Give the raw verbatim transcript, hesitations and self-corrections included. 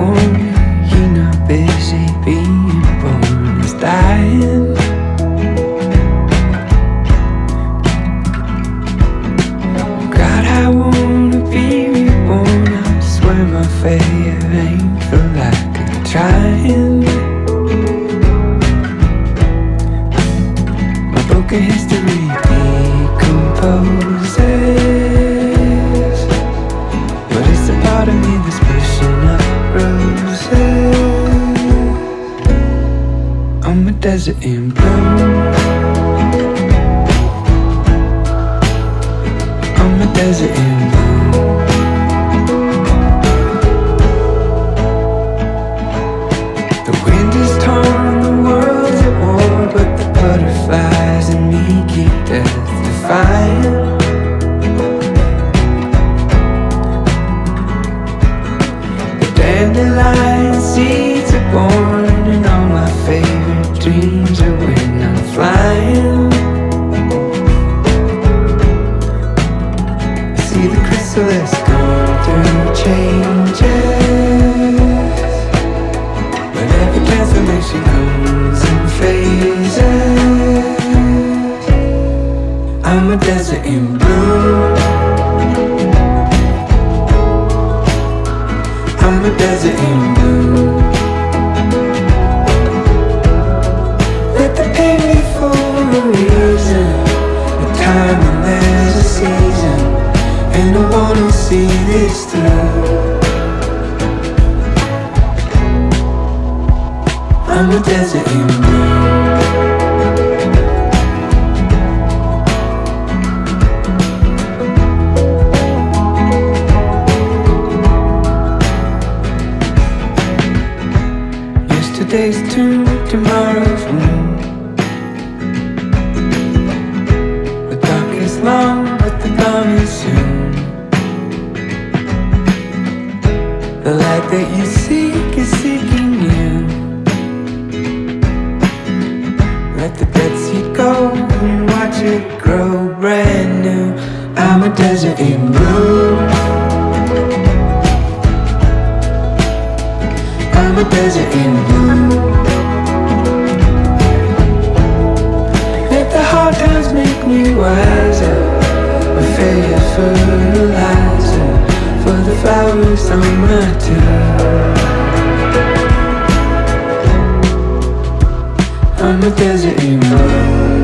born. You're not busy being born, it's dying. God, I wanna be reborn. I swear my faith ain't feel like I'm trying. My broken history decomposes, but it's a part of me that's pushing up roses. I'm a desert in bloom. I'm a desert in bloom. The wind is torn, the world's at war, but the butterflies in me keep death defying. The dandelion seeds are born, and all my favorite dreams are when I'm flying. See the chrysalis going through changes, but every transformation comes in phases. I'm a desert in bloom. I'm a desert in bloom. Let the pain be for a reason, a time when there's a season, and I wanna see this through. I'm a desert in bloom. Yesterday's tomb, tomorrow's moon. The dark is long, but the dawn is soon. The light that you seek is seeking you. Let the dead seed go and watch it grow brand new. I'm a desert in bloom. I'm a desert in bloom. Let the hard times make me wiser, a failure fertilizer for the flowers on my tomb. I'm a desert in bloom.